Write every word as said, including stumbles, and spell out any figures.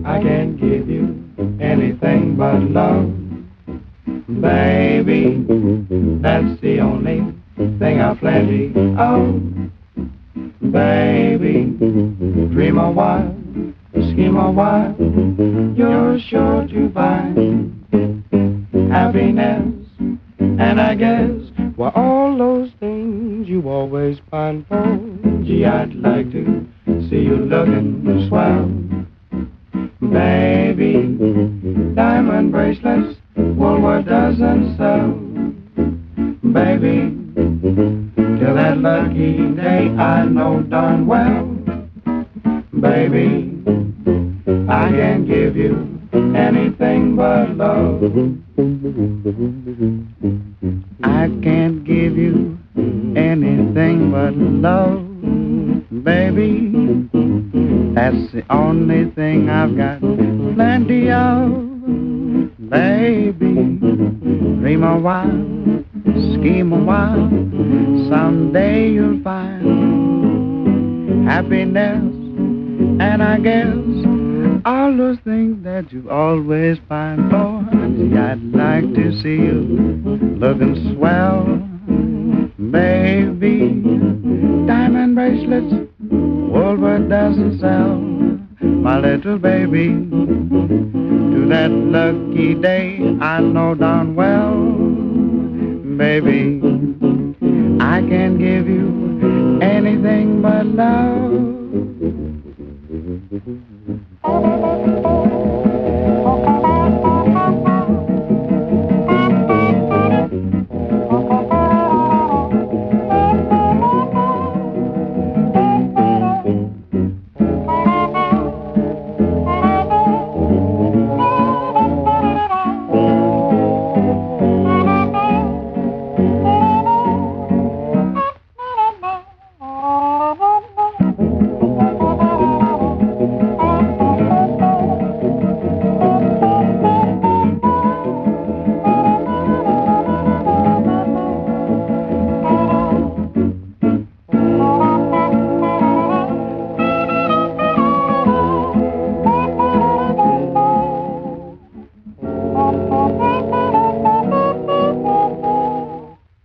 I can't give you anything but love. Baby, that's the only thing I've plenty of. Baby, dream a while, scheme a while, you're sure to find happiness. And I guess for all those things you always pine for, gee, I'd like to see you looking swell. Baby, diamond bracelets, Woolworth doesn't sell. Baby, till that lucky day I know darn well. Baby, I can't give you anything but love. I can't give you anything but love, baby. That's the only thing I've got plenty of. Baby, dream a while, scheme a while, someday you'll find happiness. And I guess all those things that you always find for, gee, I'd like to see you looking swell. Baby, diamond bracelets, Woolworth doesn't sell. My little baby, to that lucky day I know darn well. Baby, I can't give you anything but love.